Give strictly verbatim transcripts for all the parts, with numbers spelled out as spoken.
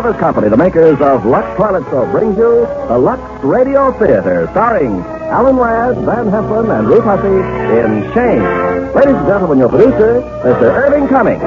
Brothers Company, the makers of Lux Toilet Soap, brings you the Lux Radio Theater, starring Alan Ladd, Van Heflin, and Ruth Hussey in Shane. Ladies and gentlemen, your producer, Mister Irving Cummings.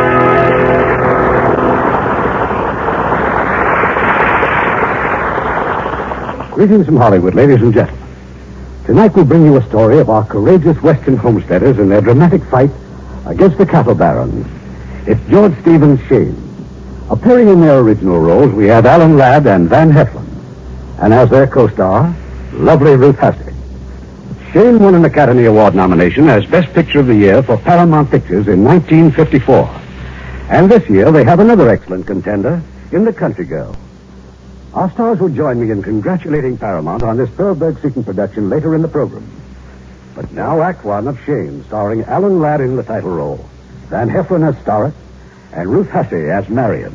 Greetings from Hollywood, ladies and gentlemen. Tonight we bring you a story of our courageous Western homesteaders in their dramatic fight against the cattle barons. It's George Stephen's Shane. Appearing in their original roles, we have Alan Ladd and Van Heflin. And as their co-star, lovely Ruth Hussey. Shane won an Academy Award nomination as Best Picture of the Year for Paramount Pictures in nineteen fifty-four. And this year they have another excellent contender in The Country Girl. Our stars will join me in congratulating Paramount on this Thalberg-seeking production later in the program. But now Act One of Shane, starring Alan Ladd in the title role, Van Heflin as Starrett, and Ruth Hussey as Marion.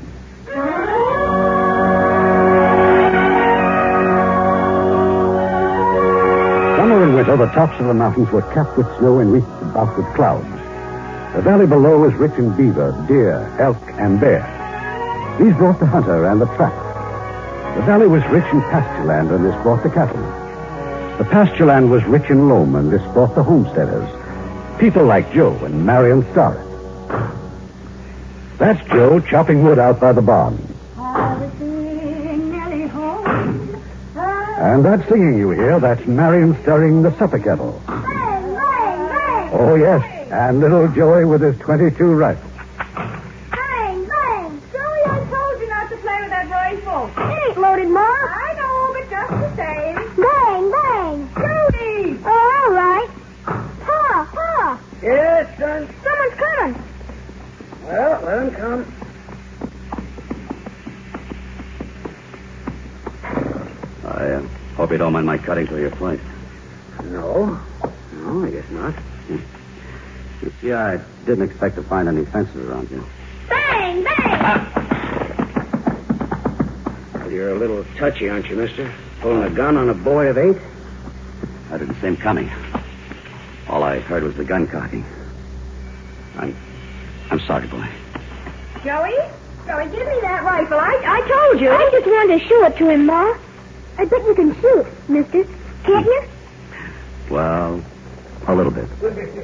Summer and winter, the tops of the mountains were capped with snow and wreathed about with clouds. The valley below was rich in beaver, deer, elk, and bear. These brought the hunter and the trapper. The valley was rich in pasture land, and this brought the cattlemen. The pasture land was rich in loam, and this brought the homesteaders. People like Joe and Marion Starrett. That's Joe chopping wood out by the barn. And that singing you hear, that's Marion stirring the supper kettle. Bang, bang, bang. Oh, yes, and little Joey with his twenty-two rifle. Bang, bang. Joey, I told you not to play with that rifle. It ain't loaded, Ma. I know, but just the same. Bang, bang. Joey. Oh, all right. Pa, Pa. Yes, son. Someone's coming. Well, let him come. I uh, hope you don't mind my cutting through your place. No. No, I guess not. You see, I didn't expect to find any fences around here. Bang, bang. Well, you're a little touchy, aren't you, mister? Pulling a gun on a boy of eight? I didn't see him coming. All I heard was the gun cocking. I'm... I'm sorry, boy. Joey? Joey, give me that rifle. I, I told you. I just wanted to show it to him, Ma. I bet you can shoot, mister. Can't you? Well, a little bit.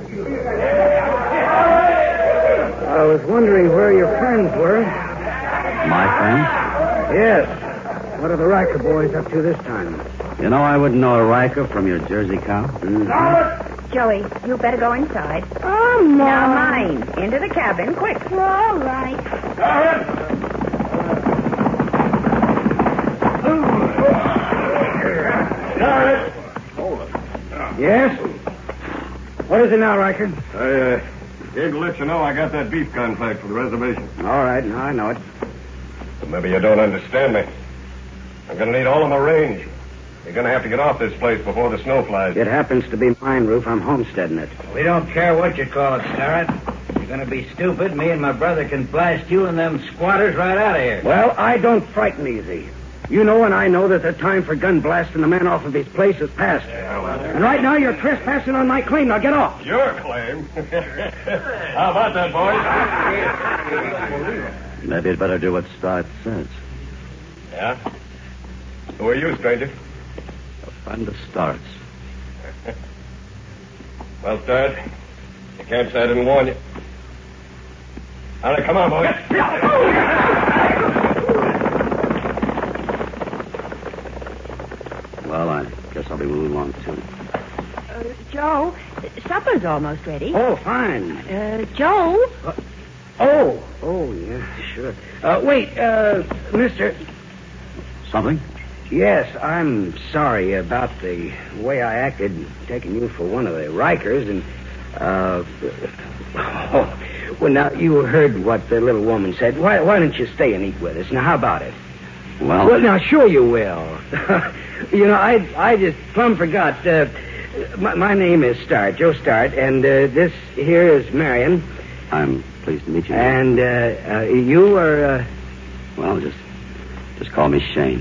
I was wondering where your friends were. My friends? Yes. What are the Riker boys up to this time? You know, I wouldn't know a Riker from your Jersey cow. Mm-hmm. Joey, you better go inside. Oh, Ma. Now, mind. Into the cabin, quick. All right. Yes? What is it now, Riker? I, uh, came to let you know I got that beef contract for the reservation. All right, now I know it. But maybe you don't understand me. I'm going to need all of my range. You're going to have to get off this place before the snow flies. It happens to be mine, Roof. I'm homesteading it. We don't care what you call it, Starrett. You're going to be stupid. Me and my brother can blast you and them squatters right out of here. Well, I don't frighten easy. You know and I know that the time for gun blasting a man off of his place has passed. Yeah, well, And right now you're trespassing on my claim. Now get off. your claim. How about that, boys? Maybe you'd better do what Starrett says. Yeah? Who are you, stranger? A friend of Starrett's. Well, Starrett, you can't say I didn't warn you. All right, come on, boys. Well, I guess I'll be moving along, too. Uh, Joe, supper's almost ready. Oh, fine. Uh, Joe? Uh, oh, oh, yeah, sure. Uh, wait, uh, mister. Something? Yes, I'm sorry about the way I acted, taking you for one of the Rikers, and, uh, oh, well, now, you heard what the little woman said. Why, why don't you stay and eat with us? Now, how about it? Well, Well, now, sure you will. You know, I I just plumb forgot. Uh, my, my name is Starrett, Joe Starrett, and uh, this here is Marion. I'm pleased to meet you. And uh, uh, you are... Uh... Well, just, just call me Shane.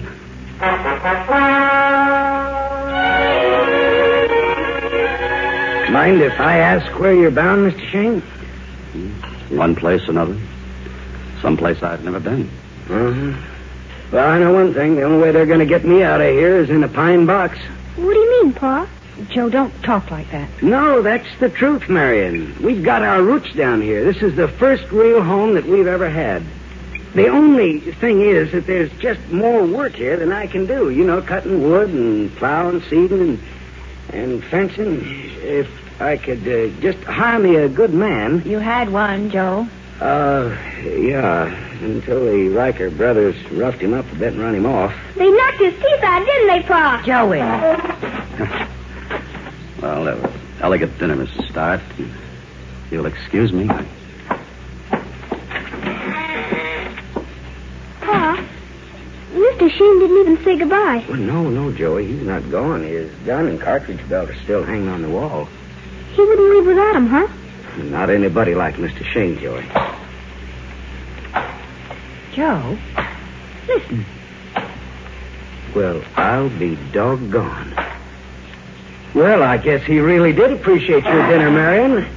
Mind if I ask where you're bound, Mister Shane? One place, another. Someplace I've never been. Uh-huh. Well, I know one thing. The only way they're going to get me out of here is in a pine box. What do you mean, Pa? Joe, don't talk like that. No, that's the truth, Marion. We've got our roots down here. This is the first real home that we've ever had. The only thing is that there's just more work here than I can do. You know, cutting wood and plowing, seeding, and, and fencing. If I could uh, just hire me a good man. You had one, Joe. Uh, yeah, until the Riker brothers roughed him up a bit and run him off. They knocked his teeth out, didn't they, Pa? Joey. Well, that was elegant dinner, Missus Starr. You'll excuse me. Pa, Mister Sheen didn't even say goodbye. Well, no, no, Joey. He's not gone. His gun and cartridge belt are still hanging on the wall. He wouldn't leave without him, huh? Not anybody like Mister Shane, Joey. Joe, listen. Well, I'll be doggone. Well, I guess he really did appreciate your dinner, Marion.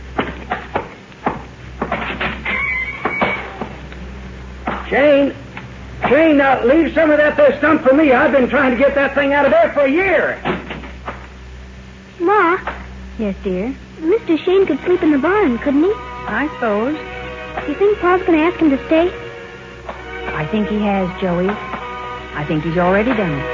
Shane, Shane, now leave some of that there stump for me. I've been trying to get that thing out of there for a year. Ma, Yes, dear. Mister Shane could sleep in the barn, couldn't he? I suppose. Do you think Pa's going to ask him to stay? I think he has, Joey. I think he's already done it.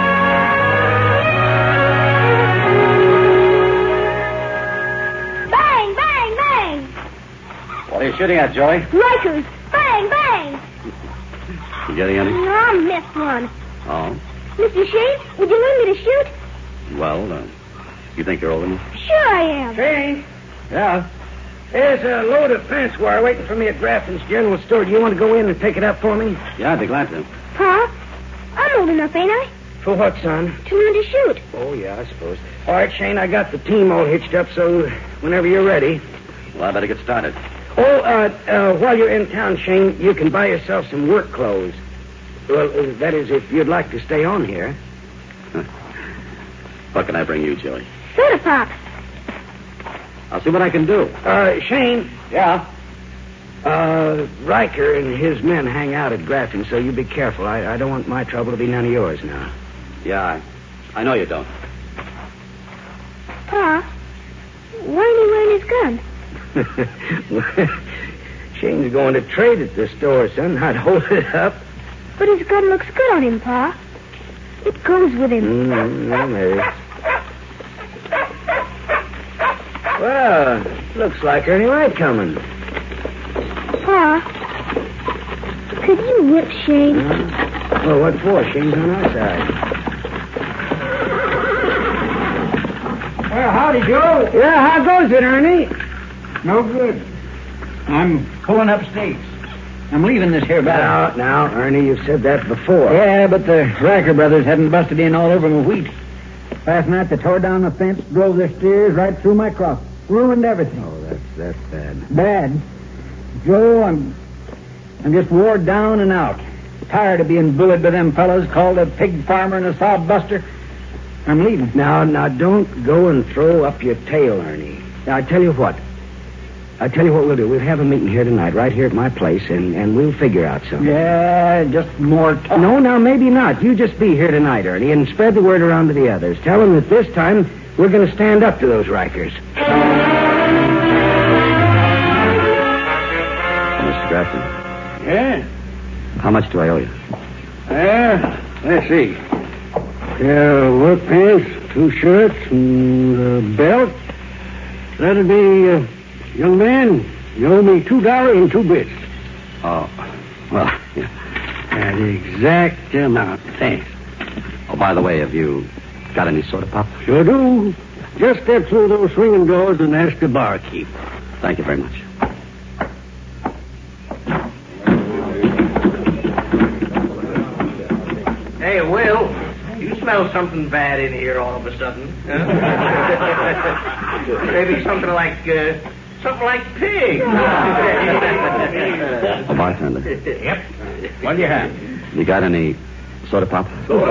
Bang, bang, bang! What are you shooting at, Joey? Rikers! Bang, bang! You getting any? No, I missed one. Oh. Mister Shane, would you learn me to shoot? Well, uh, you think you're old enough? Sure I am. Shane? Yeah? There's a load of fence wire waiting for me at Grafton's General Store. Do you want to go in and pick it up for me? Yeah, I'd be glad to. Pa, I'm old enough, ain't I? For what, son? To learn to shoot. Oh, yeah, I suppose. All right, Shane, I got the team all hitched up, so whenever you're ready. Well, I better get started. Oh, uh, uh, while you're in town, Shane, you can buy yourself some work clothes. Well, uh, that is, if you'd like to stay on here. What can I bring you, Joey? Soda pop. I'll see what I can do. Uh, Shane, Yeah? uh, Riker and his men hang out at Grafton, so you be careful. I, I don't want my trouble to be none of yours now. Yeah, I, I know you don't. Pa, why didn't he learn his gun? Shane's going to trade at the store, son. I'd hold it up. But his gun looks good on him, Pa. It goes with him. Mm, well, maybe. Well, looks like Ernie Wright coming. Pa, could you whip Shane? Uh, well, what for? Shane's on our side. Well, howdy, Joe. Yeah, how goes it, Ernie? No good. I'm pulling up stakes. I'm leaving this here battle. Now, now, Ernie, you've said that before. Yeah, but the Riker brothers hadn't busted in all over my wheat. Last night they tore down the fence, drove their steers right through my crop. Ruined everything. Oh, that's that's bad. Bad. Joe, I'm I'm just wore down and out. Tired of being bullied by them fellows called a pig farmer and a sob buster. I'm leaving. Now, now, don't go and throw up your tail, Ernie. Now, I tell you what. I tell you what we'll do. We'll have a meeting here tonight, right here at my place, and, and we'll figure out something. Yeah, just more talk. No, now, maybe not. You just be here tonight, Ernie, and spread the word around to the others. Tell them that this time we're going to stand up to those Rikers. Mister Grafton, Yeah? how much do I owe you? Yeah, let's see. Yeah, work pants, two shirts, and a belt. That'll be, uh, young man, you owe me two dollars and two bits. Oh, well, yeah. That exact amount. Thanks. Oh, by the way, have you got any soda pop? Sure do. Just step through those swinging doors and ask the barkeep. Thank you very much. Hey, Will, you smell something bad in here all of a sudden. Huh? Maybe something like, uh, something like pig. A bartender. Yep. What do you have? You got any soda pop?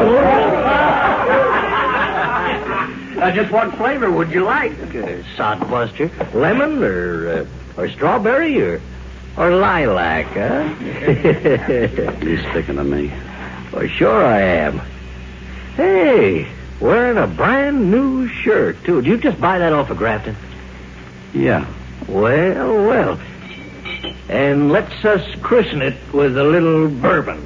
Uh, just what flavor would you like? Uh, sodbuster, lemon, or uh, or strawberry, or or lilac, huh? You speaking to me? Well, sure I am. Hey, wearing a brand new shirt, too. Did you just buy that off of Grafton? Yeah. Well, well. And let's us christen it with a little bourbon.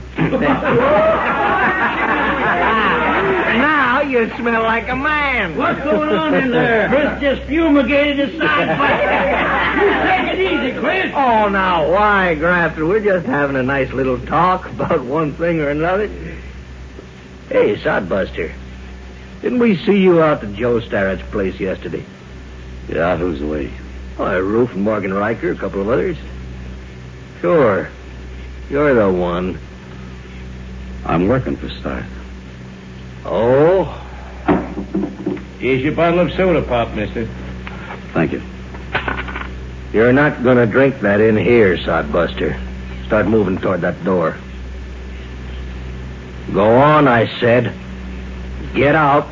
Now you smell like a man. What's going on in there? Chris just fumigated his side fire. You take it easy, Chris. Oh, now, why, Grafton? We're just having a nice little talk about one thing or another. Hey, Sodbuster, didn't we see you out at Joe Starrett's place yesterday? Yeah, who's away? Oh, Ruth and Morgan Riker, a couple of others. Sure. You're the one. I'm working for Starrett. Oh? Here's your bottle of soda pop, mister. Thank you. You're not going to drink that in here, Sodbuster. Start moving toward that door. Go on, I said. Get out.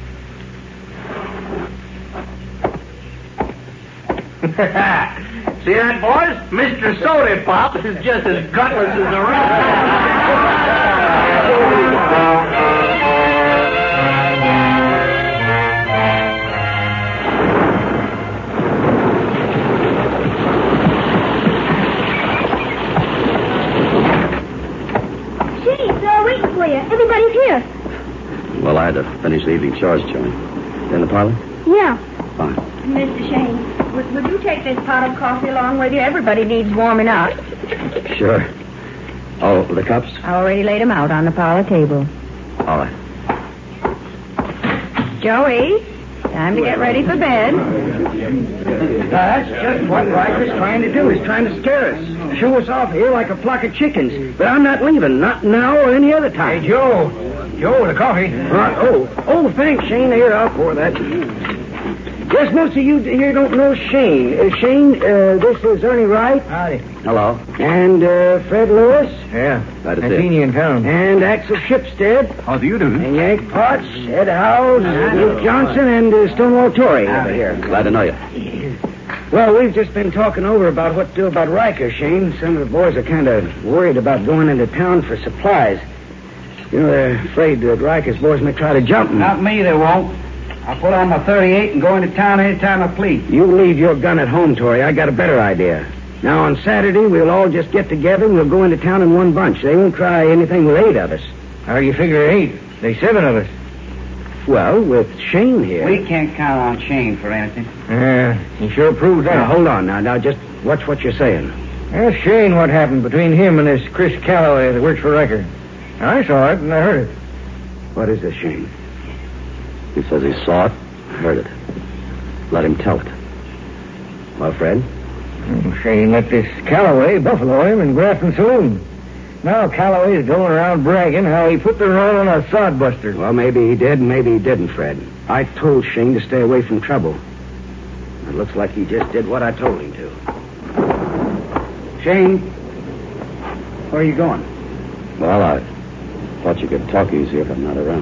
See that, boys? Mister Soda Pop is just as gutless as the rest. Gee, they're all waiting for you. Everybody's here. Well, I had to finish the evening chores, Joey. In the parlor? Yeah. Fine. Mister Shane, would, would you take this pot of coffee along with you? Everybody needs warming up. Sure. Oh, the cups? I already laid them out on the parlor table. All right. Joey, time to get ready for bed. That's just what Riker's trying to do. He's trying to scare us. Shoo us off here like a flock of chickens. But I'm not leaving. Not now or any other time. Hey, Joe. Joe, the coffee. Uh, oh, oh, thanks, Shane. Here, I'll pour that. Guess most of you here don't know Shane. Uh, Shane, uh, this is Ernie Wright. Howdy. Hello. And uh, Fred Lewis. Yeah. Glad to I've see seen you. you in town. And Axel Shipstead. How do you do? And Yank Potts, Ed Howes, Luke Johnson, and uh, Stonewall Torrey over here. Glad to know you. Well, we've just been talking over about what to do about Riker, Shane. Some of the boys are kind of worried about going into town for supplies. You know, they're afraid that Riker's boys may try to jump him. Not me, they won't. I'll put on my thirty-eight and go into town any time I please. You leave your gun at home, Torrey. I got a better idea. Now, on Saturday, we'll all just get together and we'll go into town in one bunch. They won't try anything with eight of us. How do you figure eight? There's seven of us. Well, with Shane here. We can't count on Shane for anything. Yeah, he sure proved that. Now, hold on now. Now, just watch what you're saying. Ask Shane what happened between him and this Chris Calloway that works for Riker. I saw it and I heard it. What is this, Shane? He says he saw it, heard it. Let him tell it. Well, Fred? Shane let this Calloway buffalo him in Grafton Saloon. Now Calloway's going around bragging how he put the run on a sodbuster. Well, maybe he did and maybe he didn't, Fred. I told Shane to stay away from trouble. It looks like he just did what I told him to. Shane, where are you going? Well, I thought you could talk easier if I'm not around.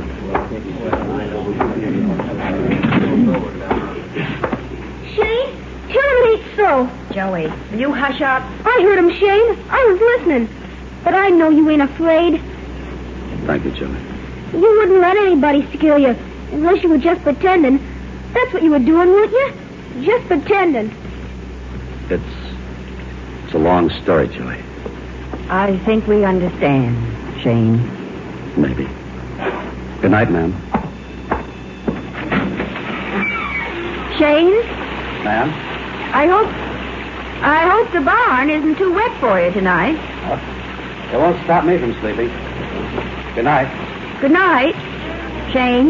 Shane, tell him it ain't so. Joey, will you hush up? I heard him, Shane. I was listening. But I know you ain't afraid. Thank you, Joey. You wouldn't let anybody scare you unless you were just pretending. That's what you were doing, weren't you? Just pretending. It's... it's a long story, Joey. I think we understand, Shane. Maybe. Good night, ma'am. Shane? Ma'am? I hope... I hope the barn isn't too wet for you tonight. What? It won't stop me from sleeping. Good night. Good night, Shane.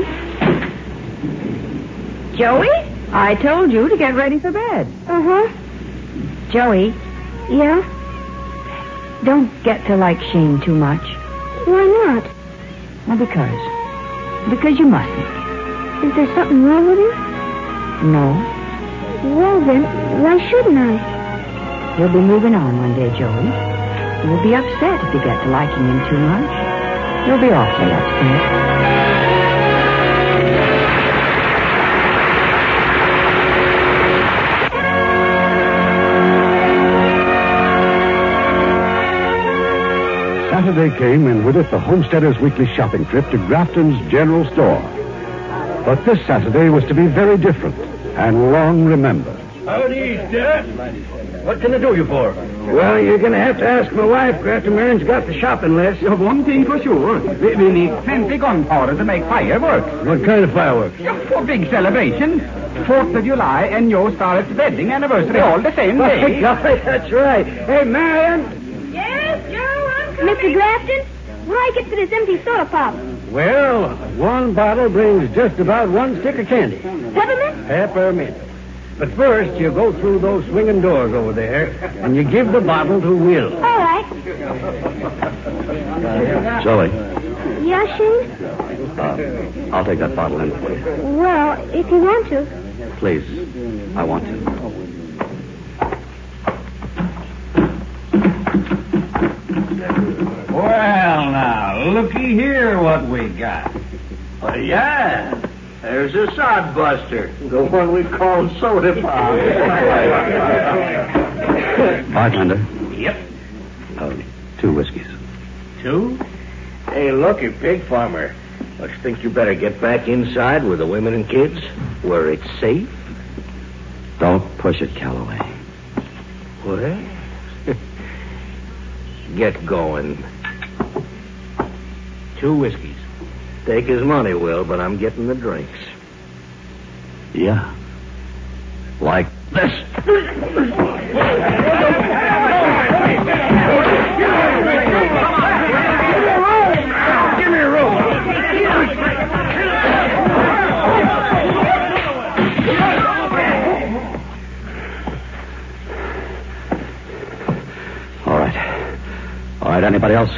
Joey, I told you to get ready for bed. Uh-huh. Joey, Yeah? don't get to like Shane too much. Why not? Well, because. Because you mustn't. Is there something wrong with you? No. Well, then, why shouldn't I? You'll be moving on one day, Joey. You'll be upset if you get to liking him too much. You'll be awfully upset. Saturday came, and with it the Homesteaders' weekly shopping trip to Grafton's General Store. But this Saturday was to be very different and long remembered. Howdy, Dad. What can I do you for? Well, you're going to have to ask my wife. Grafton Maron's got the shopping list. You have one thing for sure. We, we need plenty gunpowder to make fireworks. What kind of fireworks? Just for big celebration. Fourth of July and your Starlett's wedding anniversary all the same day. Golly, that's right. Hey, Marion. Yes, Joe, I'm coming. Mister Grafton, what'll I get for this empty soda pop? Well, one bottle brings just about one stick of candy. Peppermint? Peppermint. But first, you go through those swinging doors over there, and you give the bottle to Will. All right. Joey, Yeah, Shane? uh, I'll take that bottle in for you. Well, if you want to. Please, I want to. Well, now, looky here what we got. Oh, yeah. There's a sodbuster. The one we call soda pop. Bartender, Yep. uh, two whiskeys. Two? Hey, looky, pig farmer. Don't you think you better get back inside with the women and kids? Where it's safe? Don't push it, Calloway. What? Get going. Two whiskeys. Take his money, Will, but I'm getting the drinks. Yeah. Like this. Give me a roll. All right. All right, anybody else?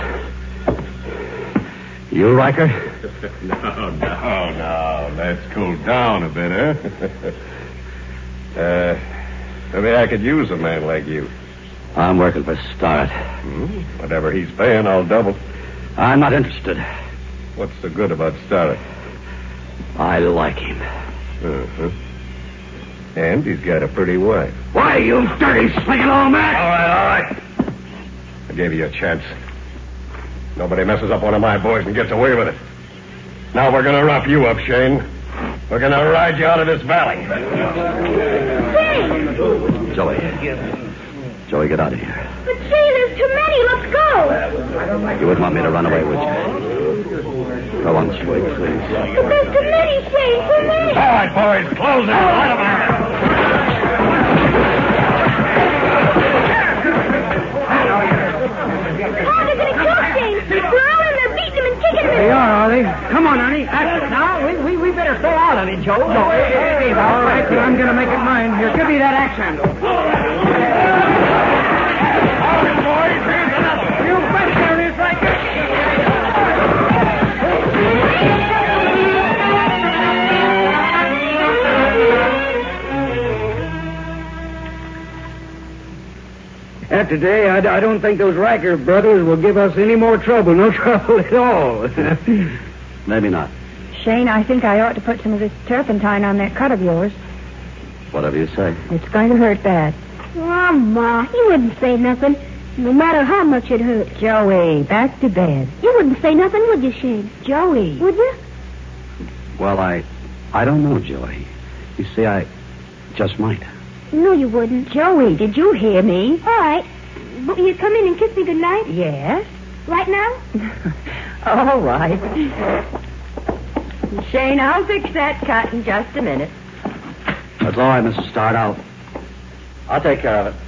You, Riker? No, no, no. Let's cool down a bit, huh? uh, maybe I could use a man like you. I'm working for Starrett. Hmm? Whatever he's paying, I'll double. I'm not interested. What's so good about Starrett? I like him. Uh-huh. And he's got a pretty wife. Why, you dirty slinging old man? All right, all right. I gave you a chance. Nobody messes up one of my boys and gets away with it. Now we're going to rough you up, Shane. We're going to ride you out of this valley. Shane! Joey. Joey, get out of here. But Shane, there's too many. Let's go. You wouldn't want me to run away, would you? Go on, Joey, please. But there's too many, Shane. Too many. All right, boys, close it. Let 'em have it. Oh, they're going to kill Shane. They're rolling, they're beating him and kicking him. They are, are they? Come on, honey. Now, we, we, we better stay out of it, Joe. No, it, it, it, all right, I'm going to make it mine. Here, give me that axe handle. All right, boys, here's another one. You bet there is, like this. After today, I, I don't think those Riker brothers will give us any more trouble. No trouble at all. Maybe not. Shane, I think I ought to put some of this turpentine on that cut of yours. Whatever you say. It's going to hurt bad. Oh, Ma, you wouldn't say nothing, no matter how much it hurt. Joey, back to bed. You wouldn't say nothing, would you, Shane? Joey. Would you? Well, I... I don't know, Joey. You see, I just might. No, you wouldn't. Joey, did you hear me? All right. But will you come in and kiss me goodnight? Yes. Right now? All right. Shane, I'll fix that cut in just a minute. That's all right, Missus Starrett. I'll... I'll take care of it.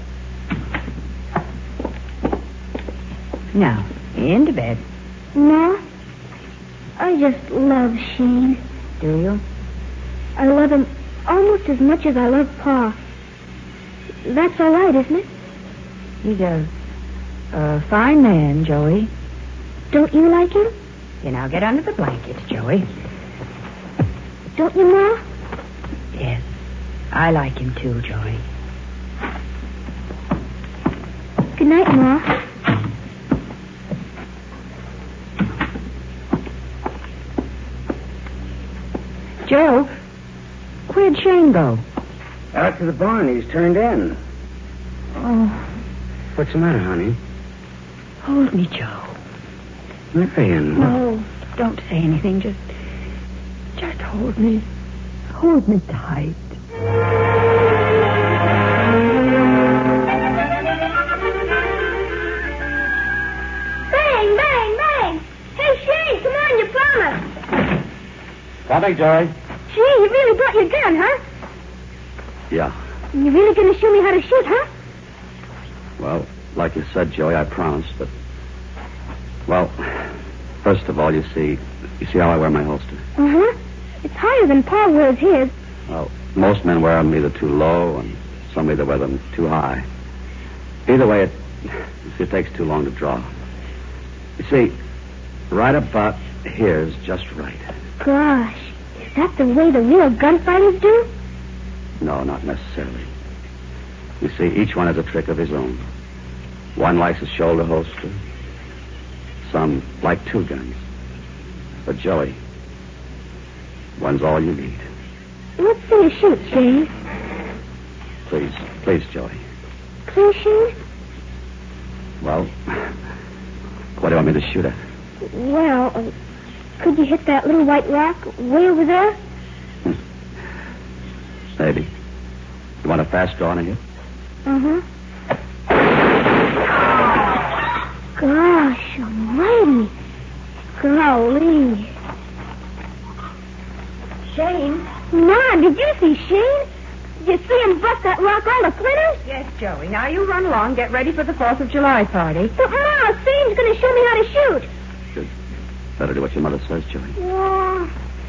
Now, into bed. Ma, I just love Shane. Do you? I love him almost as much as I love Pa. That's all right, isn't it? He's a, a fine man, Joey. Don't you like him? You now get under the blankets, Joey. Don't you, Ma? Yes. I like him too, Joey. Good night, Ma. Joe, where'd Shane go? Out to the barn. He's turned in. Oh, What's the matter, honey? hold me, Joe. Marion. No, don't say anything. Just, just hold me. Hold me tight. Bang, bang, bang. Hey, Shane, come on, you promised. Coming, Joey. Shane, you really brought your gun, huh? Yeah. You really going to show me how to shoot, huh? Well, like you said, Joey, I promised, but... Well, first of all, you see... You see how I wear my holster? Uh-huh. It's higher than Pa wears his. Well, most men wear them either too low, and some either wear them too high. Either way, it... You see, it takes too long to draw. You see, right about here's just right. Gosh, is that the way the real gunfighters do? No, not necessarily. You see, each one has a trick of his own. One likes a shoulder holster. Some like two guns. But, Joey, one's all you need. Let's see you shoot, Shane. Please, please, Joey. Please, Shane? Well, what do you want me to shoot at? Well, uh, could you hit that little white rock way over there? Maybe. You want a fast draw on a hit? Uh-huh. Gosh almighty. Golly. Shane? Mom, did you see Shane? Did you see him bust that rock all to splinters? Yes, Joey. Now you run along. Get ready for the fourth of July party. But, Ma, Shane's going to show me how to shoot. Good. Better do what your mother says, Joey. Yeah.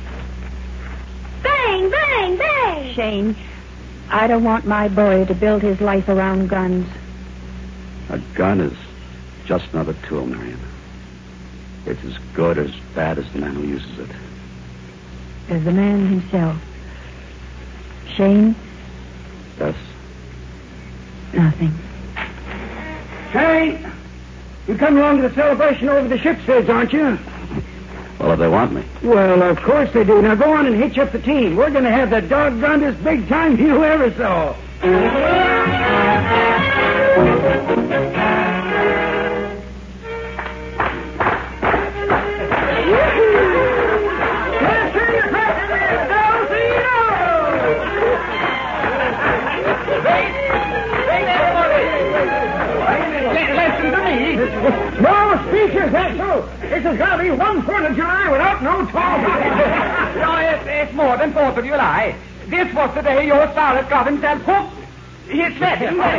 Bang, bang, bang. Shane, I don't want my boy to build his life around guns. A gun is just another tool, Marion. It's as good or as bad as the man who uses it. As the man himself. Shane? Yes? Nothing. Shane, you come along to the celebration over the ship's heads, aren't you? Well, if they want me. Well, of course they do. Now go on and hitch up the team. We're going to have the doggonedest big time you ever saw. No speeches, that's so. This has got to be one Fourth of July without no talk. No, it's, it's more than Fourth of July. This was the day your Sarah got himself hooked. His wedding day.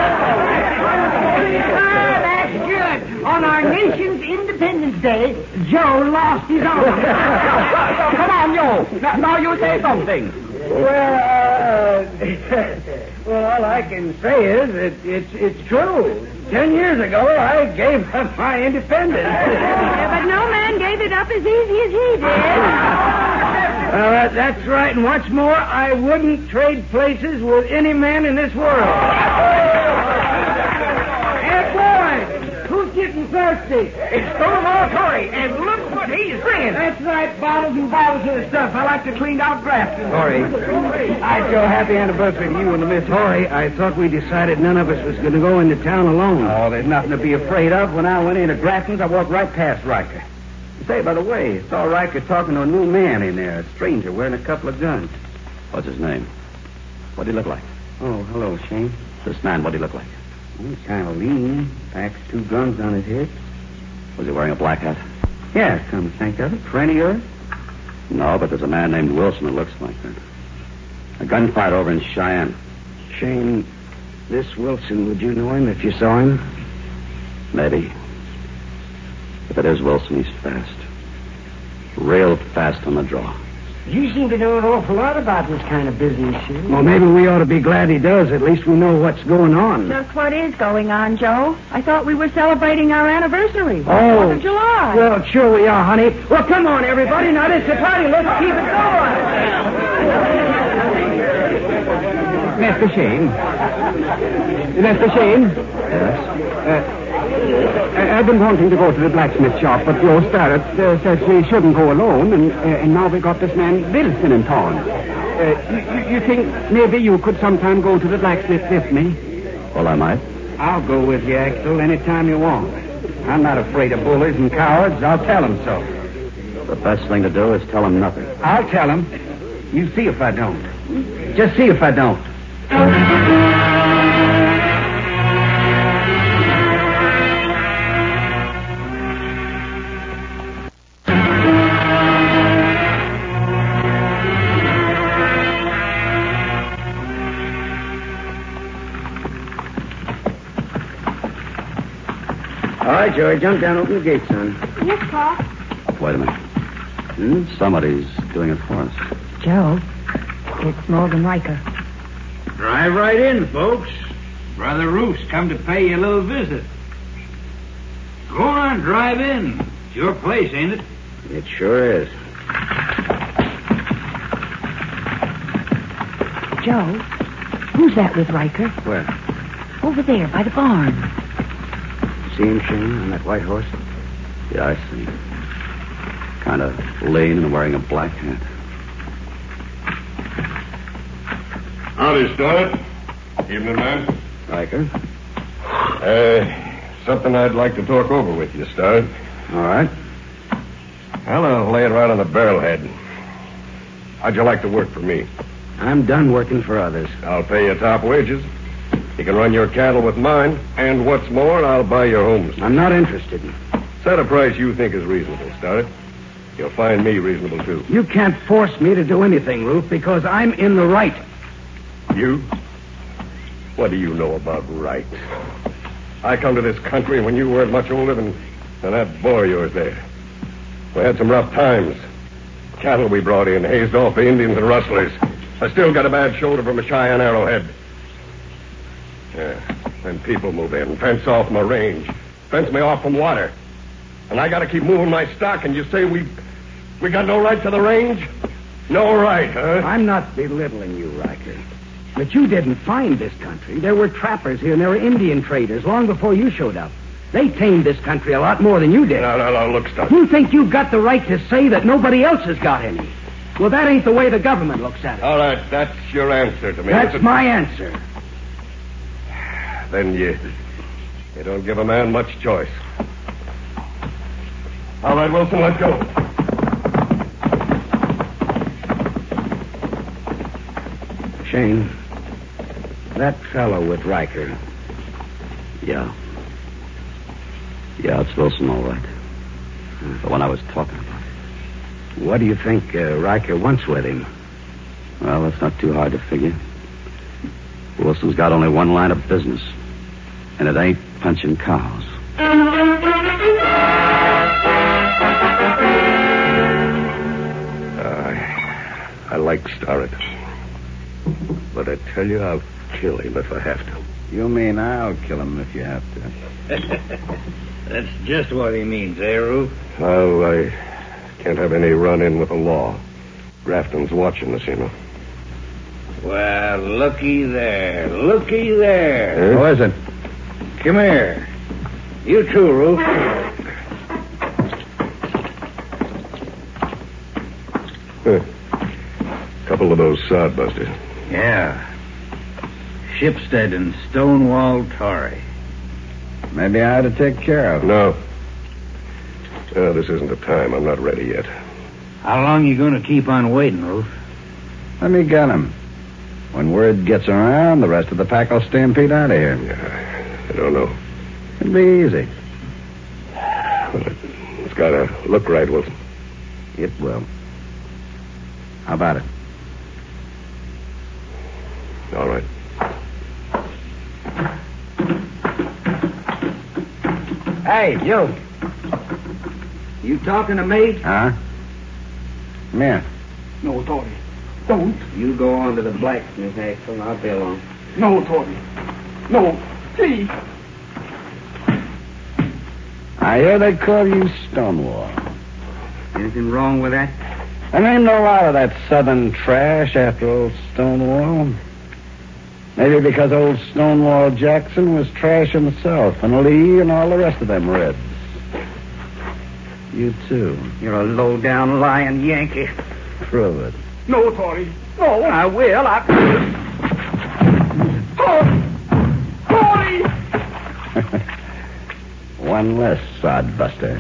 Ah, that's good. On our nation's Independence Day, Joe lost his arm. So, come on, Joe. Now, now you say something. Well, uh, well, all I can say is it, it's it's true. Ten years ago, I gave up my independence. Yeah, but no man gave it up as easy as he did. Well, that, that's right, and what's more, I wouldn't trade places with any man in this world. Hey, boys, who's getting thirsty? It's Stonewall Corey, and look what he's bringing. That's right, bottles and bottles of the stuff. I like to clean out Grafton. Corey, I'd go happy anniversary to you and to Miss Horry. I thought we decided none of us was going to go into town alone. Oh, there's nothing to be afraid of. When I went into Grafton's, I walked right past Riker. Say, by the way, I saw Riker talking to a new man in there, a stranger wearing a couple of guns. What's his name? What do he look like? Oh, hello, Shane. This man, what do he look like? He's kind of lean. Packs two guns on his hip. Was he wearing a black hat? Yeah, come to think of it. Friend of yours? No, but there's a man named Wilson who looks like that. A gunfight over in Cheyenne. Shane, this Wilson, would you know him if you saw him? Maybe. If it is Wilson, he's fast. Real fast on the draw. You seem to know an awful lot about this kind of business, Shane. Well, maybe we ought to be glad he does. At least we know what's going on. Just what is going on, Joe? I thought we were celebrating our anniversary. Oh. Fourth of July. Well, sure we are, honey. Well, come on, everybody. Now, this is a party. Let's keep it going. Mister Shane. Mister Shane. Yes? Uh, I've been wanting to go to the blacksmith shop, but Joe Starrett uh, says we shouldn't go alone, and uh, and now we got this man Wilson in town. Uh, you, you think maybe you could sometime go to the blacksmith with me? Well, I might. I'll go with you, Axel, any time you want. I'm not afraid of bullies and cowards. I'll tell him so. The best thing to do is tell him nothing. I'll tell him. You see if I don't. Just see if I don't. All right, Joey, jump down, open the gate, son. Yes, Pa. Wait a minute. Hmm? Somebody's doing it for us. Joe, it's Morgan Riker. Drive right in, folks. Brother Roof's come to pay you a little visit. Go on, drive in. It's your place, ain't it? It sure is. Joe, who's that with Riker? Where? Over there, by the barn. See him, Shane, on that white horse? Yeah, I see. Kind of lean and wearing a black hat. Howdy, Stuart. Evening, man. Riker. Uh, something I'd like to talk over with you, Stuart. All right. I'll lay it right on the barrelhead. How'd you like to work for me? I'm done working for others. I'll pay you top wages. You can run your cattle with mine, and what's more, I'll buy your homes. I'm not interested. Set a price you think is reasonable, Stuart. You'll find me reasonable, too. You can't force me to do anything, Roof, because I'm in the right. You? What do you know about right? I come to this country when you weren't much older than, than that boy of yours there. We had some rough times. Cattle we brought in, hazed off the Indians and rustlers. I still got a bad shoulder from a Cheyenne arrowhead. Yeah, then people move in, fence off my range, fence me off from water. And I gotta keep moving my stock, and you say we we got no right to the range? No right, huh? I'm not belittling you, Riker. But you didn't find this country. There were trappers here, and there were Indian traders long before you showed up. They tamed this country a lot more than you did. No, no, no, look, Stuart. You think you've got the right to say that nobody else has got any. Well, that ain't the way the government looks at it. All right, that's your answer to me. That's my answer. Then you, you don't give a man much choice. All right, Wilson, let's go. Shane, that fellow with Riker. Yeah. Yeah, it's Wilson, all right. The one I was talking about. What do you think uh, Riker wants with him? Well, that's not too hard to figure. Wilson's got only one line of business, and it ain't punching cows. Uh, I like Starrett. But I tell you, I'll kill him if I have to. You mean I'll kill him if you have to? That's just what he means, eh, Roof? Oh, I can't have any run-in with the law. Grafton's watching us, you know. Well, looky there. Looky there. Huh? Who is it? Come here. You too, Roof. Huh. Couple of those sodbusters. Yeah. Shipstead and Stonewall Torrey. Maybe I ought to take care of them. No. No, this isn't the time. I'm not ready yet. How long you going to keep on waiting, Roof? Let me get him. When word gets around, the rest of the pack will stampede out of here. Yeah, I don't know. It'll be easy. Well, it, it's got to look right, Wilson. It will. How about it? All right. Hey, you. You talking to me? Huh? Come here. No, Tony. Don't. You go on to the blacksmith, Axel. I'll be along. No, Tony. No. Please. I hear they call you Stonewall. Anything wrong with that? There ain't no lot of that southern trash after old Stonewall. Maybe because old Stonewall Jackson was trash himself, and Lee and all the rest of them Reds. You too. You're a low-down lying Yankee. Prove it. No, Tony. No. I will. I... Tony! Tony! one less, Sodbuster.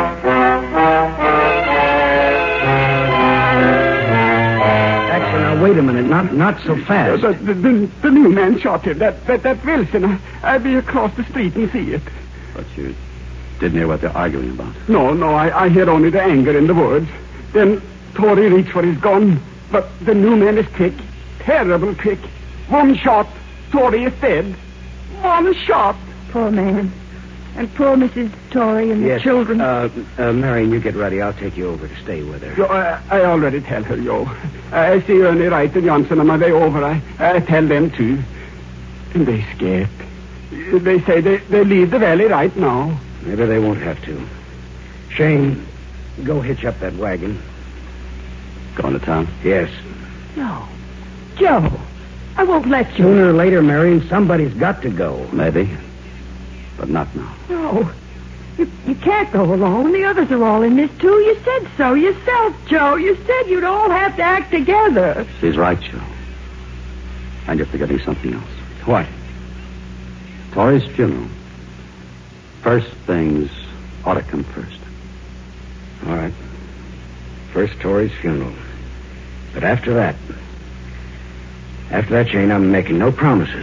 Actually, now, wait a minute. Not not so fast. The, the, the, the new man shot him. That, that, that Wilson. I, I'll be across the street and see it. But you didn't hear what they're arguing about. No, no, I, I hear only the anger in the woods. Then Tory reached for his gun, but the new man is quick. Terrible quick. One shot, Tory is dead. One shot. Poor man. And poor Missus Tory and the Yes. children. Uh, uh, Marion, you get ready. I'll take you over to stay with her. Yo, I, I already tell her, yo. I see Ernie Wright and Johnson on my way over. I, I tell them, too. And they scared. They say they, they leave the valley right now. Maybe they won't have to. Shane, go hitch up that wagon. Going to town? Yes. No. Joe, I won't let you. Sooner or later, Marion, somebody's got to go. Maybe. But not now. No. You, you can't go alone. The others are all in this, too. You said so yourself, Joe. You said you'd all have to act together. She's right, Joe. And you're forgetting something else. What? Tory's funeral. First things ought to come first. All right. First Tory's funeral. But after that... After that, Shane, I'm making no promises.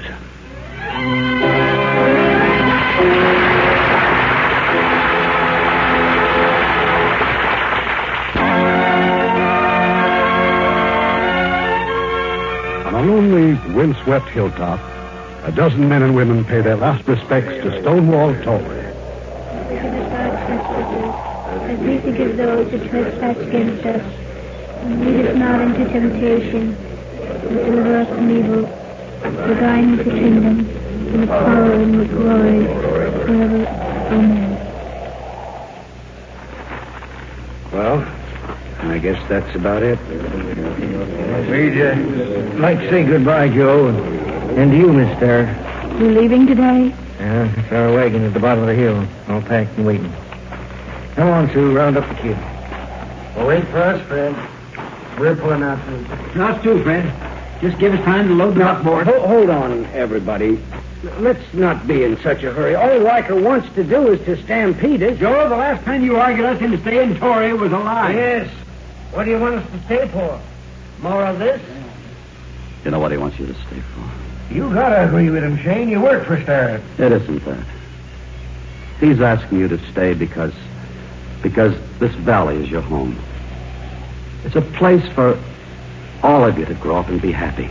On a lonely, windswept hilltop, a dozen men and women pay their last respects to Stonewall Tory. As we forgive those who trespass against us, and lead us not into temptation, but deliver us from evil. For thine is the kingdom, and the power, and the glory, forever. Amen. Well, I guess that's about it. We'd uh, like to say goodbye, Joe, and, and to you, Mister. You're leaving today? Yeah, it's our wagon at the bottom of the hill, all packed and waiting. Come on, Sue, round up the kid. Well, wait for us, Fred. We're pulling out, too. Us too, Fred. Just give us time to load the outboard. Hold, hold on, everybody. Let's not be in such a hurry. All Riker wants to do is to stampede us. Joe, the last time you argued us into staying Tory was a lie. Yes. What do you want us to stay for? More of this? You know what he wants you to stay for. You gotta agree with him, Shane. You work for Starrett. It isn't that. He's asking you to stay because... because this valley is your home. It's a place for all of you to grow up and be happy.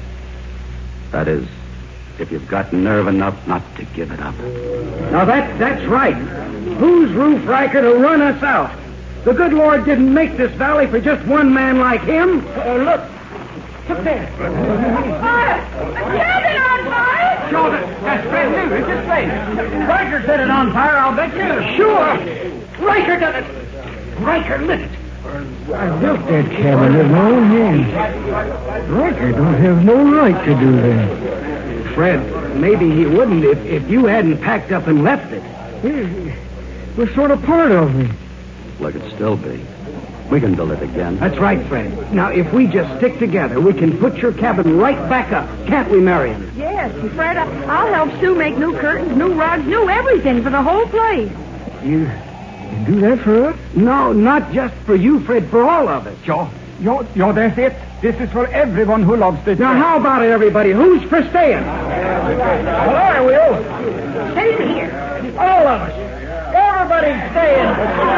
That is, if you've got nerve enough not to give it up. Now, that, that's right. Who's Roof Riker to run us out? The good Lord didn't make this valley for just one man like him. Uh, look. Look there. Fire! Cabin on fire! Joe, that, that's Fred too. It's his place. Riker set it on fire, I'll bet you. Sure. Riker done it. Riker lit it. I built that cabin with my own hands. Riker don't have no right to do that. Fred, maybe he wouldn't if, if you hadn't packed up and left it. It was sort of part of me. Well, it could still be. We can build it again. That's right, Fred. Now, if we just stick together, we can put your cabin right back up. Can't we, Marion? Yes, and Fred, I- I'll help Sue make new curtains, new rugs, new everything for the whole place. You, you do that for us? No, not just for you, Fred, for all of us. Joe, Joe, Joe, that's it. This is for everyone who loves this. Now, how about it, everybody? Who's for staying? Well, I will. Same here. All of us. Everybody's staying.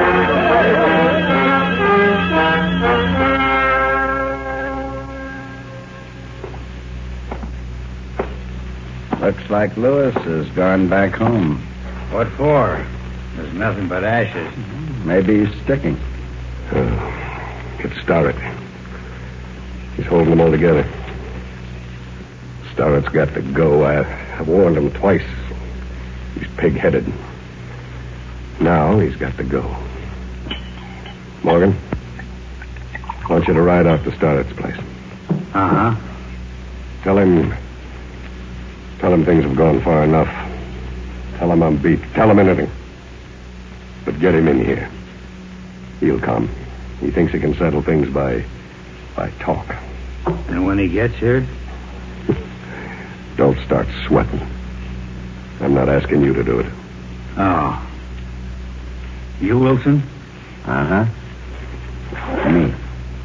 Looks like Lewis has gone back home. What for? There's nothing but ashes. Maybe he's sticking. Uh, it's Starrett. He's holding them all together. Starrett's got to go. I, I've warned him twice. He's pig-headed. Now he's got to go. Morgan, I want you to ride out to Starrett's place. Uh-huh. Tell him... Tell him things have gone far enough. Tell him I'm beat. Tell him anything. But get him in here. He'll come. He thinks he can settle things by... by talk. And when he gets here? Don't start sweating. I'm not asking you to do it. Oh. You, Wilson? Uh-huh. Me.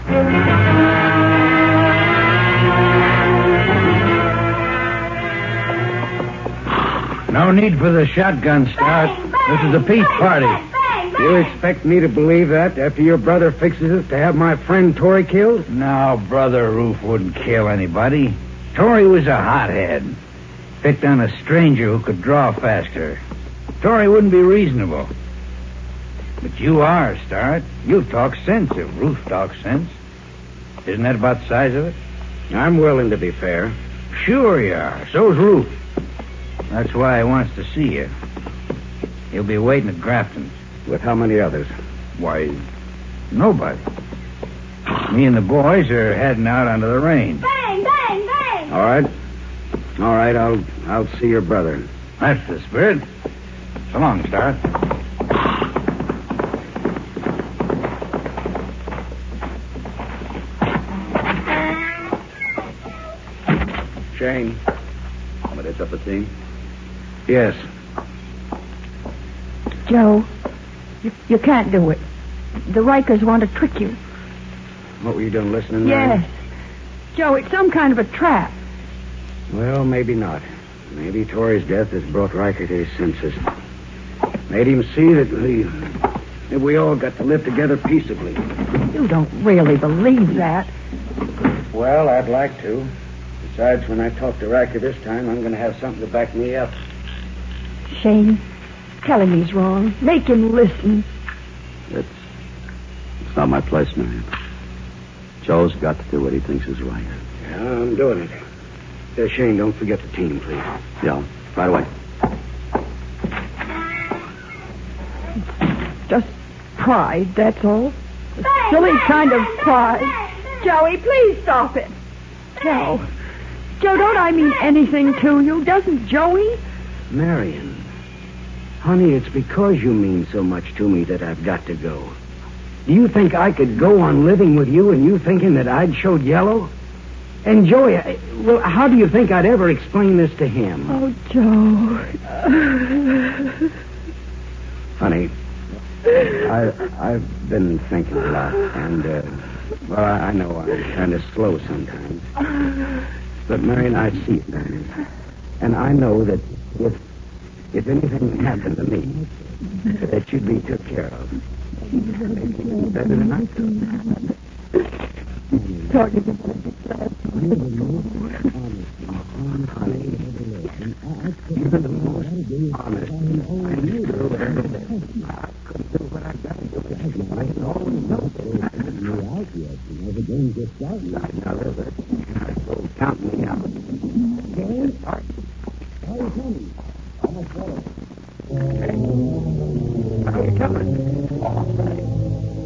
No need for the shotgun start. Bang, bang, This is a peace bang, party. bang, bang, bang. You expect me to believe that after your brother fixes it to have my friend Tory killed? No, Brother Roof wouldn't kill anybody. Tory was a hothead. Picked on a stranger who could draw faster. Tory wouldn't be reasonable. But you are, Starrett. You talk sense if Roof talks sense. Isn't that about the size of it? I'm willing to be fair. Sure you are. So's Roof. That's why he wants to see you. He'll be waiting at Grafton's. With how many others? Why, nobody. Me and the boys are heading out onto the range. Bang, bang, bang. All right. All right, I'll I'll see your brother. That's the spirit. So long, Starrett. Shane. But it's up a team. Yes. Joe, you, you can't do it. The Rikers want to trick you. What were you doing listening? Yes. Mary? Joe, it's some kind of a trap. Well, maybe not. Maybe Tory's death has brought Riker to his senses. Made him see that we that we all got to live together peaceably. You don't really believe that. Well, I'd like to. Besides, when I talk to Riker this time, I'm going to have something to back me up. Shane, tell him he's wrong. Make him listen. It's, it's not my place, Marion. Joe's got to do what he thinks is right. Yeah, I'm doing it. Uh, Shane, don't forget the team, please. Yeah, right away. Just pride, that's all. A Bang, silly bang, kind of bang, pride. bang, bang. Joey, please stop it. Joe. Joe, don't I mean anything to you? Doesn't Joey? Marion, honey, it's because you mean so much to me that I've got to go. Do you think I could go on living with you and you thinking that I'd showed yellow? And Joey, I, well, how do you think I'd ever explain this to him? Oh, Joe. Honey, I, I've been thinking a lot, and, uh, well, I, I know I'm kind of slow sometimes. But, Marion, I see it, Marion. And I know that if if anything happened to me, that you'd be took care of. Maybe better than I could. Talking about Honey, you're the most honest and girl that ever lived. I couldn't do what I've got to do. I can always know that I could you're out yet. You know, the game just started. I know that. So count me out. Okay. Start. How are you coming? Almost better. How are you coming? Almost ready.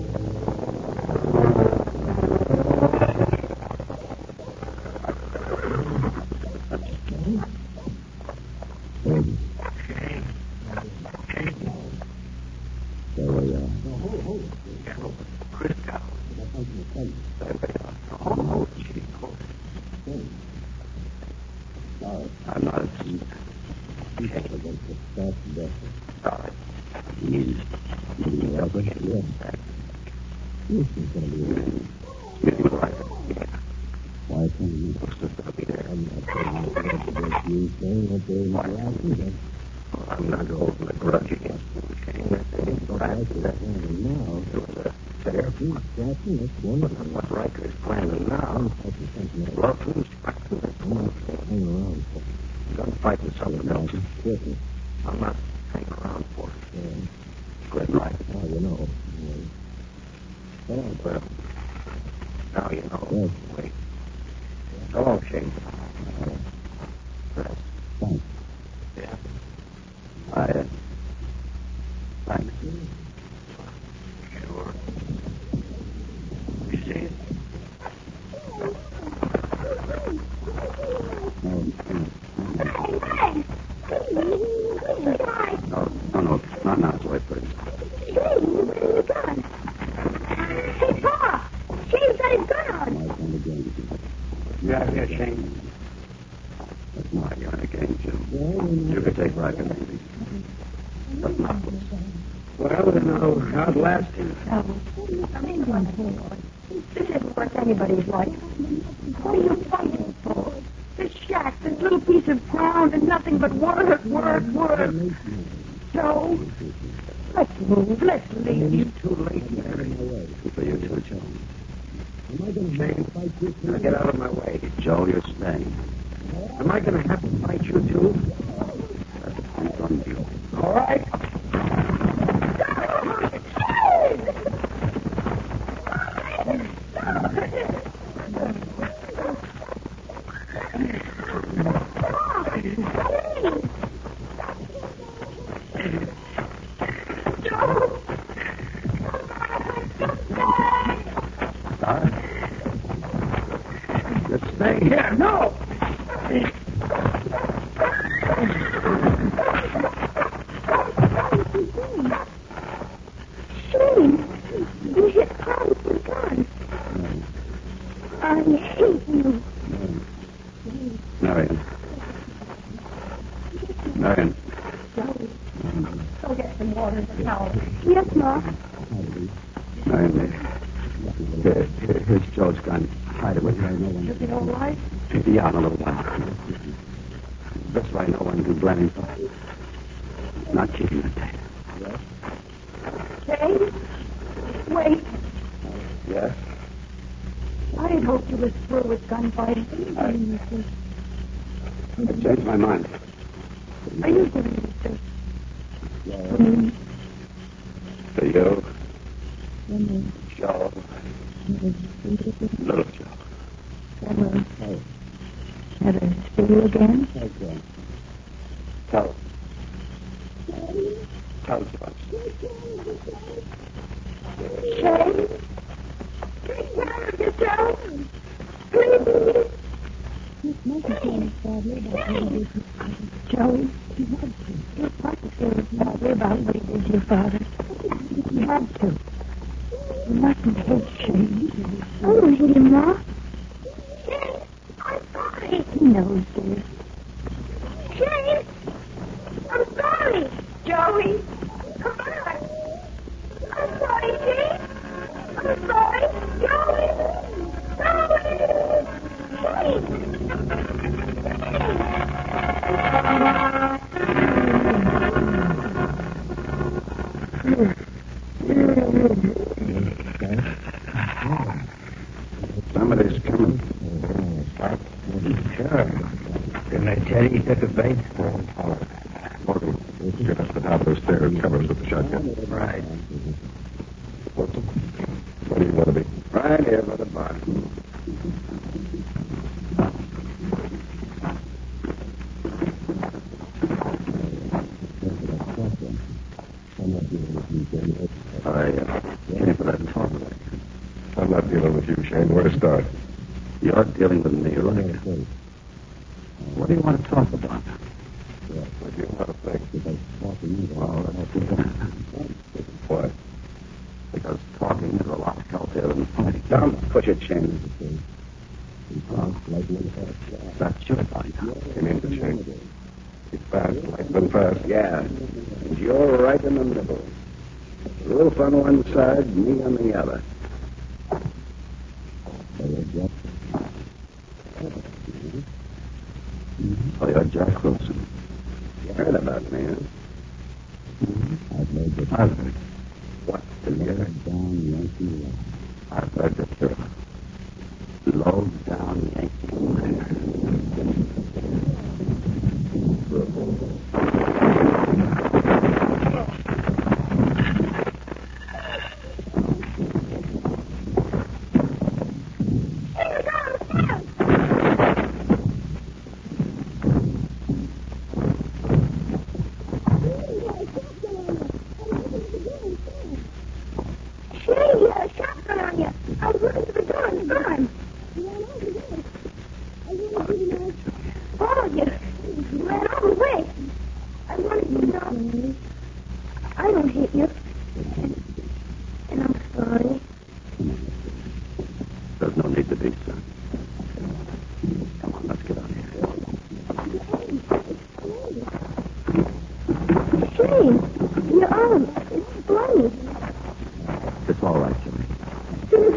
I'm not a thief. Sorry. You. You help me get this back. This is going to be right. You like it? Yeah. Why can't you supposed to be there? I'm not saying you saying what they're well, I'm not holding a grudge against you, Shane. They didn't go after that now. It was a fair fight. But on what Riker is planning now, Bluffton's practicing this one thing. Gunfight is something else. I'm not hanging around for it. Good right. Oh, you know. Well, now you know. Wait. So long, Shane. Thanks. Yeah. I, uh, thanks. Sure. You see it? No, no, no, not now, so I put it. Hey, Pa! Shane's got his gun on. Yeah, yeah, Shane. That's my kind of game, Jim. You could take Riker, maybe. But not this. Well, Well, then I'll outlast him. No. Come in, Gunpowder. This isn't worth anybody's life. What are you fighting for? This shack, this little piece of ground, and nothing but work, work, work. Joe, let's move. Let's leave. Too late, Mary. For you too, Joe. Shane, now get out of my way. Joe, you're staying. Am I going to have to fight you, too? That depends on you. All right. Let's stay here. No! Shane, you hit Paul with the gun. I hate you. Marion. Marion. Go get some water in the towel. Yes, Ma. Marion, here, here, here's Joe's gun. Hide it with you. Is it all right? Yeah, in a little while. That's why no one can blame him for not keeping it tight. Shane? Wait. Yes? I had hoped you was through with gunfighting. I've changed my mind. Are you doing this? Mm. For you, Joe, little Joe. Never, never see you again? Tell. Tell Joe. Shane, take care of yourself. Please. Joey, you must feel badly about what he did to your father. You had to. You mustn't hate Shane. I don't hate him, Ma. Shane, I'm sorry. He knows, dear. Shane, I'm sorry. Joey, come back. I'm sorry, Shane. I'm sorry. Joey. Joey. Shane. Somebody's coming. Sure. Didn't I tell you he took a bait? Morgan, get us to the top of the stairs, cover us with the shotgun. Right. Wilson, where do you want to be? Right here by the bar. I uh, came for that talk. I'm not dealing with you, Shane. Where to start? You're dealing with me, right? What do you want to talk about? What do you want to think? Well, that's it. Why? Because talking is a lot healthier than fighting. Don't push it, Shane. Well, that's your fight. You mean to change? Keep fast, lightning fast. Yeah. And you're right in the middle. Wolf on one side, me on the other. Oh, you're Jack Wilson. You heard about me, huh? Mm-hmm. I've heard. What, the mirror? I've heard that you're a low-down Yankee.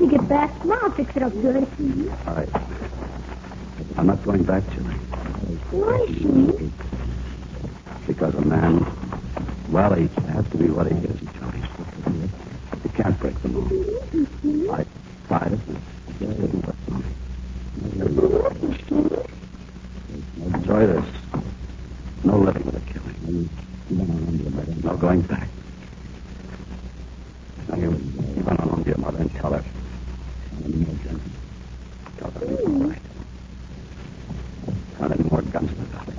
you get back, I'll fix it up good. All right. I'm not going back, Julie. Why, Shane? Because a man, well, he has to be what he is, Johnny. You can't break the mold. I tried it, and it didn't work for me. Joy, there's no living with a killing. No going back. Now, you, you run along to your mother and tell her. Tell her it's all right. Not any more guns in the valley.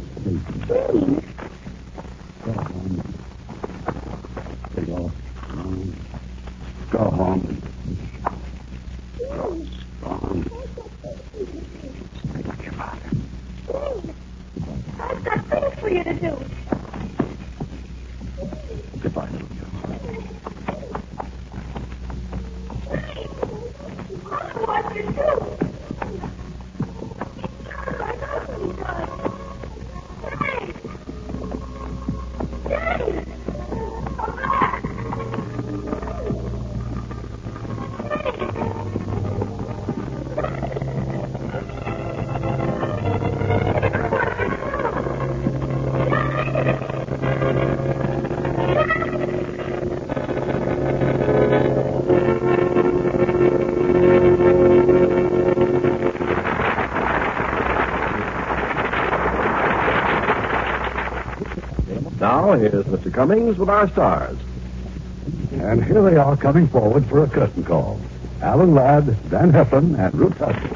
Go home and grow strong. Stay like your father. I've got things for you to do. Goodbye, little girl. What to do? Now, here's Mister Cummings with our stars. And here they are coming forward for a curtain call. Alan Ladd, Van Heflin, and Ruth Hussey.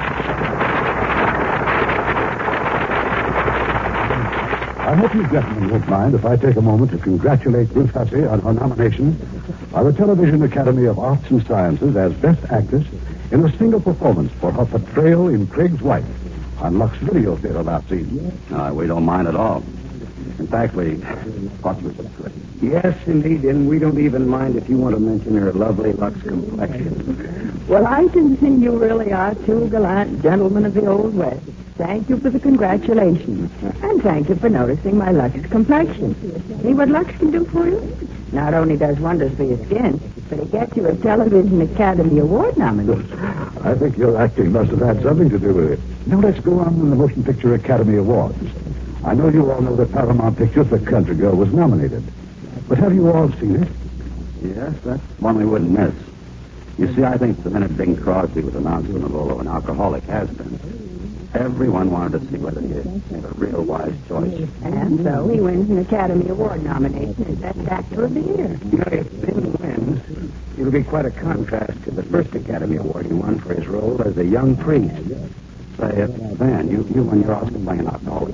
I hope you gentlemen won't mind if I take a moment to congratulate Ruth Hussey on her nomination by the Television Academy of Arts and Sciences as Best Actress in a single performance for her portrayal in Craig's Wife on Lux Video Theater last season. Uh, we don't mind at all. In fact, we thought she was good. Yes, indeed, and we don't even mind if you want to mention her lovely Lux complexion. Well, I can see you really are two gallant gentlemen of the Old West. Thank you for the congratulations. And thank you for noticing my Lux complexion. See what Lux can do for you? Not only does wonders for your skin, but it gets you a Television Academy Award nomination. I think your acting must have had something to do with it. Now let's go on with the Motion Picture Academy Awards. I know you all know that Paramount Pictures' The Country Girl was nominated. But have you all seen it? Yes, that's one we wouldn't miss. You see, I think the minute Bing Crosby was announced in the role of an alcoholic has-been, everyone wanted to see whether he made a real wise choice. And so he wins an Academy Award nomination as Best Actor of the Year. You know, if Bing wins, it'll be quite a contrast to the first Academy Award he won for his role as a young priest. Say, uh, Van, you, you won your Oscar playing an alcoholic.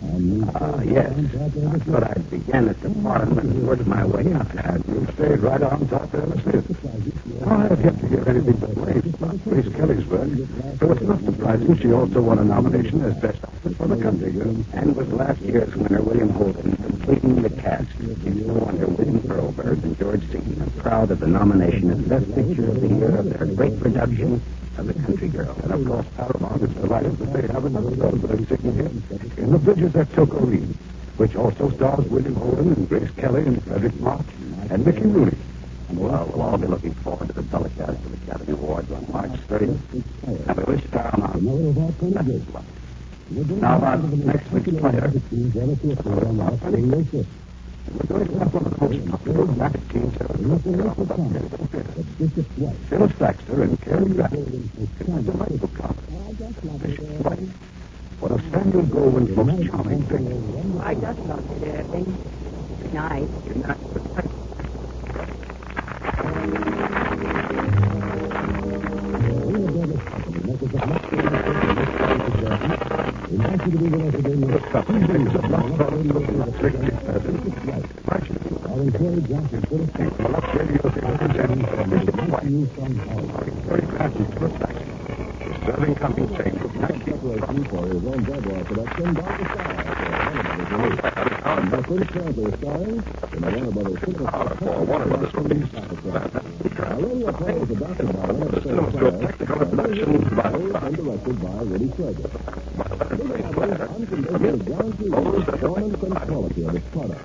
Uh, yes. But I began at the bottom and worked my way up. And you stayed right on top ever since. Now, I have yet to hear anything but praise about Grace Kelly's work, so it's not surprising she also won a nomination as Best Actress for The Country Girl. And with last year's winner, William Holden, completing the cast. It's no wonder William Earlberg and George Seaton are proud of the nomination as Best Picture of the Year of their great production of The Country Girl. And of course, Paramount is delighted that they have another Earlberg sitting here in The Bridges at Tokoreen, which also stars William Holden and Grace Kelly and Frederick March and Mickey Rooney. Well, we'll all be looking forward to the telecast of the Academy Awards on March thirtieth. And we wish Paramount best of luck. Now about next week's player. We're going to have one of the most popular romantic scenes ever. Phyllis Baxter and Cary Grant. It's a delightful comedy. Bishop's Wife. One of Samuel Goldwyn's most charming pictures. I just loved it, Irving. Good night. Good night. Serving coming change of ninety for his own Jaguar production by the Star. For Warner Brothers release. Radio plays the basketball and technical production by and directed by Woody Schrager. Unconditional guarantee performance and quality of its product.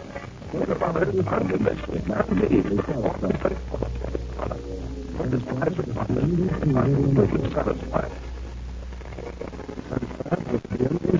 Unconventional, not immediately satisfied. I'm completely satisfied. And that was the end of the